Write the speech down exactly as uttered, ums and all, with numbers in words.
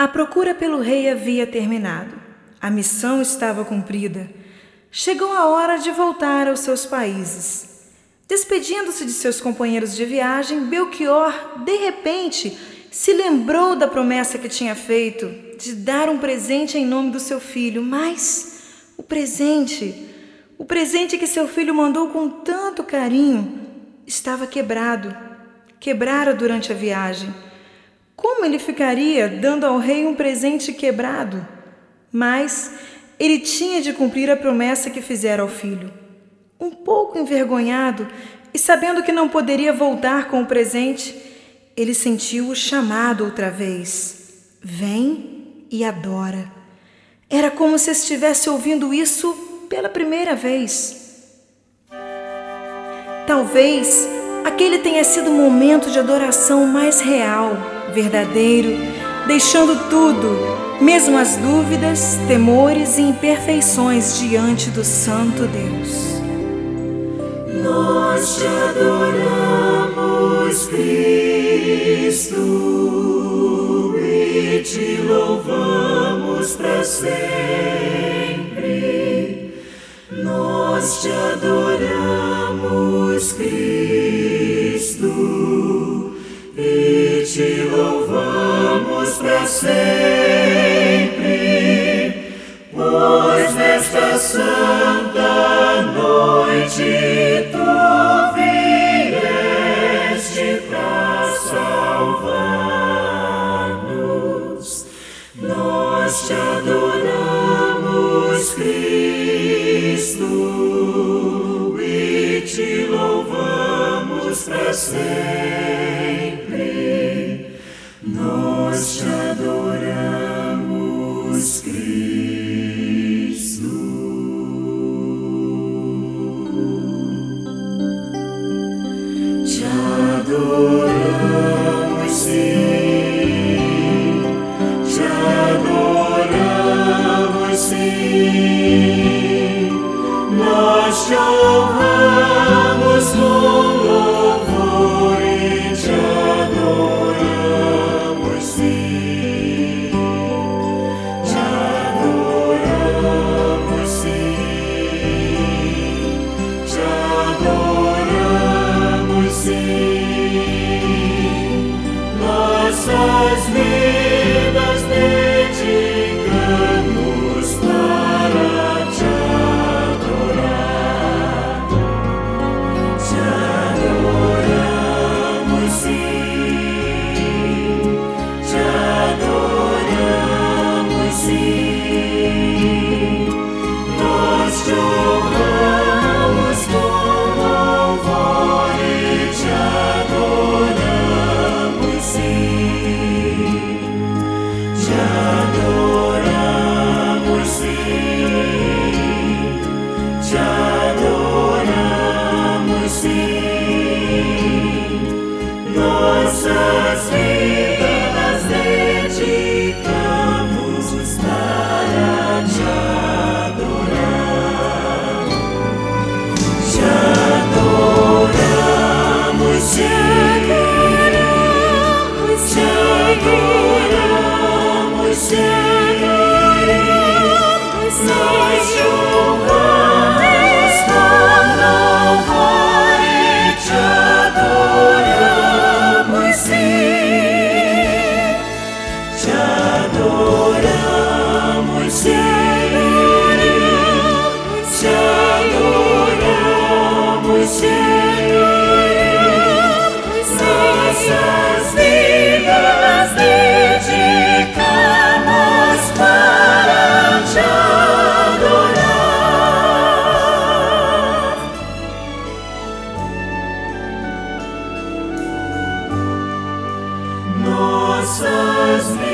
A procura pelo rei havia terminado. A missão estava cumprida. Chegou a hora de voltar aos seus países. Despedindo-se de seus companheiros de viagem, Belchior, de repente, se lembrou da promessa que tinha feito de dar um presente em nome do seu filho, mas o presente, o presente que seu filho mandou com tanto carinho, estava quebrado, quebrara durante a viagem. Como ele ficaria dando ao rei um presente quebrado? Mas ele tinha de cumprir a promessa que fizera ao filho. Um pouco envergonhado e sabendo que não poderia voltar com o presente, ele sentiu o chamado outra vez. Vem e adora. Era como se estivesse ouvindo isso pela primeira vez. Talvez aquele tenha sido o momento de adoração mais real, verdadeiro, deixando tudo, mesmo as dúvidas, temores e imperfeições diante do Santo Deus. Nós te adoramos, Cristo, e te louvamos para sempre. Nós te adoramos, Cristo, e te louvamos para sempre, pois nesta santa noite tu vieste para salvar-nos. Nós te adoramos, Cristo, e te louvamos para sempre. Nós te adoramos, Cristo. Te adoramos, sim. Te adoramos, sim. Nós te honramos com louvor e te adoramos, sim. Te adoramos, sim. Te adoramos, sim. Nossas vidas dedicamos para te adorar. Te adoramos, sim. Te adoramos, sim. Nós te honramos com louvor e te adoramos, sim. Te adoramos, sim. Te adoramos, sim. Nossas vidas dedicamos para te adorar. Te adoramos, sim. Te adoramos, sim. Nós te honramos com louvor e te adoramos, sim. Te adoramos, sim. Te adoramos, sim. Nossas vidas dedicamos para te adorar. Nossas vidas